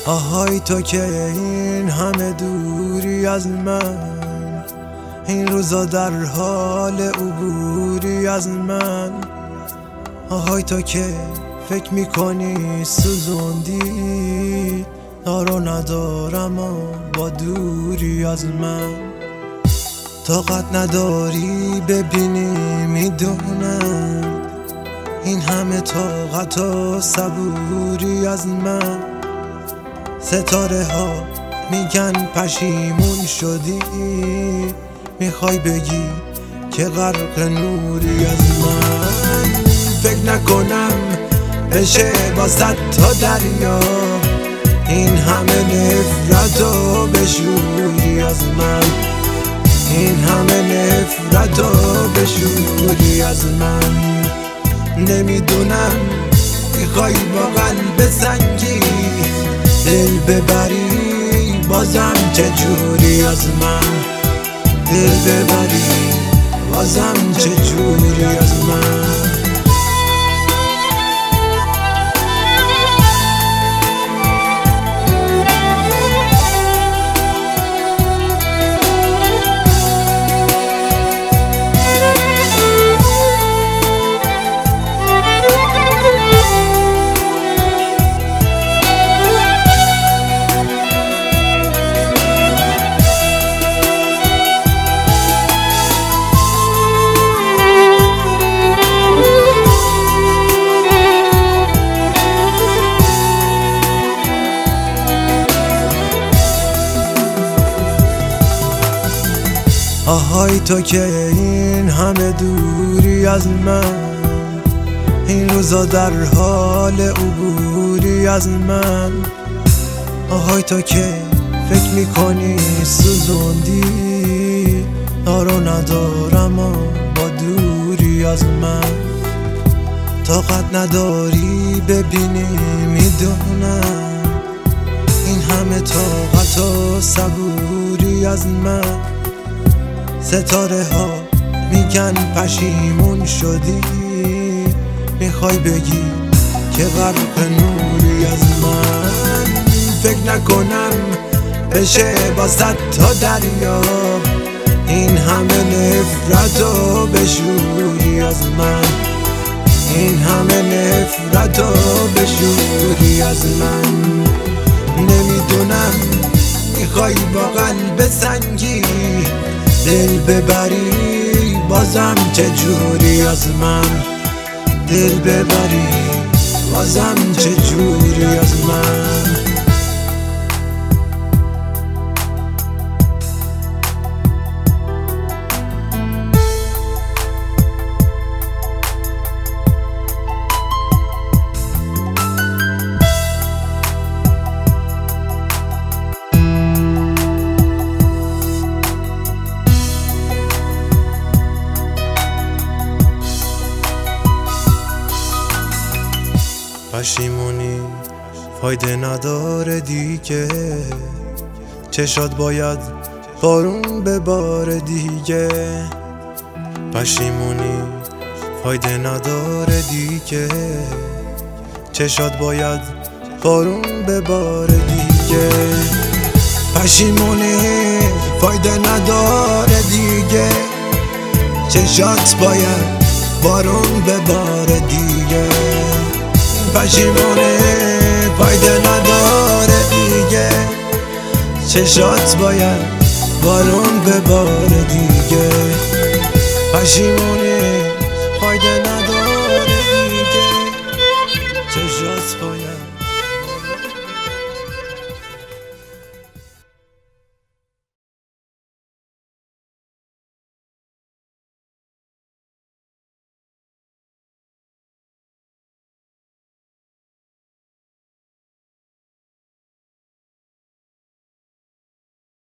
آهای تو که این همه دوری از من، این روزا در حال عبوری از من. آهای تو که فکر میکنی سوزوندی، دارو ندارم با دوری از من. طاقت نداری ببینی میدونم، این همه طاقت و صبوری از من. ستاره ها میگن پشیمون شدی، میخوای بگی که غرق نوری از من. فکر نکنم بشه با 100 تا دریا این همه نفرت و بشوری از من، این همه نفرت و بشوری از من. نمیدونم میخوای با قلب سنگی دل ببری بازم چجوری از من، دل ببری بازم چجوری از من. آهای تو که این همه دوری از من، این روزا در حال عبوری از من. آهای تو که فکر میکنی سوزوندی، دارو ندارم با دوری از من. طاقت نداری ببینی میدونم، این همه طاقت و صبوری از من. ستاره ها میگن پشیمون شدی، میخوای بگی که غرق نوری از من. فکر نکنم بشه با 100 تا دریا این همه نفرت و بشوری از من، این همه نفرت و بشوری از من. نمیدونم میخوای با قلب سنگی دل ببری بازم چجوری از من، دل ببری بازم چجوری از من. پشیمونی فایده نداره دیگه، چشات باید بارون بباره دیگه. پشیمونی فایده نداره دیگه، چشات باید بارون بباره دیگه. پشیمونی فایده نداره دیگه، چشات باید بارون بباره دیگه. پشیمونه فایده نداره دیگه، چشات باید بارون بباره دیگه. پشیمونه